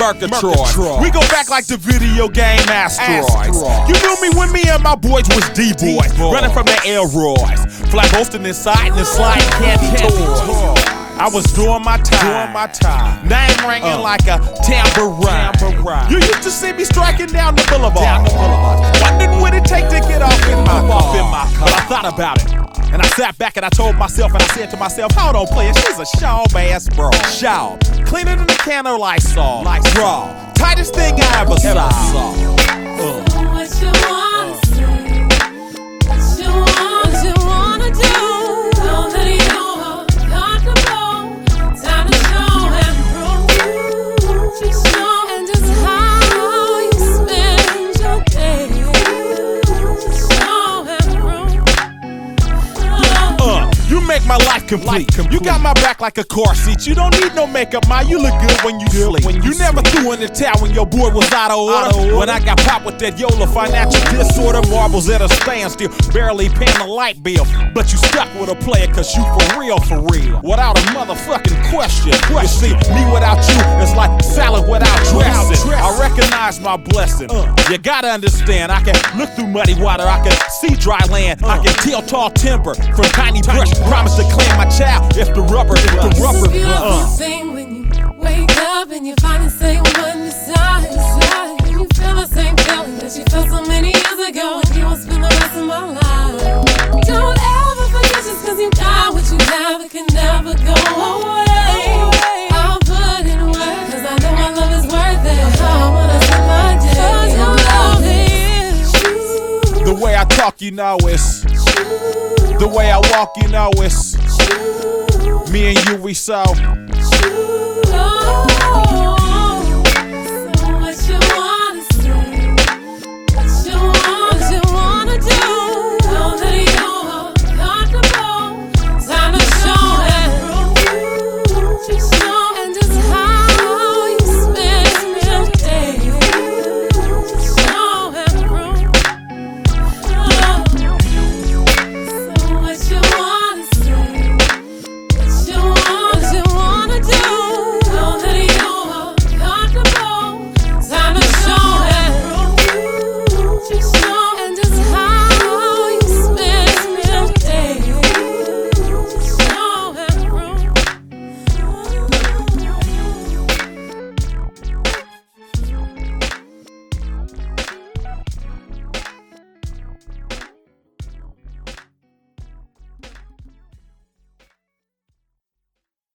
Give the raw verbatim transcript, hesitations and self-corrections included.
Murgatroyd. We go back like the video game Asteroids. Asteroids. You knew me when me and my boys was D-boys, running from the Elroys, flat boasting inside and sliding candy toys. I was doing my time, doing my time. Name ringing uh. like a tambourine. tambourine. You used to see me striking down the boulevard, down the boulevard. Wondering what it take to get off in my car. In my car. But I thought about it, and I sat back and I told myself, and I said to myself, hold on, player, she's a Shaw ass bro. Shaw, cleaner than a can of Lysol, like raw, tightest thing I ever saw. Uh. What you wanna say? What you want? What you wanna do? Know that you're comfortable. Time to show and prove. You show and just how you spend your day. Show and prove. Uh, you make my life complete. life complete. You got my back like a car seat. You don't need no makeup, ma. You look good when you sleep. When you, you never threw in the towel when your boy was out of order. Out of order. When I got popped with that YOLA financial disorder, marbles at a standstill, barely paying the light bill. But you stuck with a player, cause you for real, for real. Without a motherfucking question. You see, me without you is like salad without dressing. I recognize my blessing. Uh. You gotta understand, I can look through muddy water, I can see dry land, uh. I can tell tall timber from tiny brush. Promise to claim my child if the rubber, if the rubber. Uh. Thing when you wake up and you find the same one inside, inside, and you feel the same feeling that you felt so many years ago, and you won't spend the rest of my life. Don't ever forget just cause you got what you have, it can never go away. I'll put in work, cause I know my love is worth it. I wanna spend my day, cause your love is true. The way I talk, you know it's true. The way I walk, you know it's true. Me and you, we so true. Oh.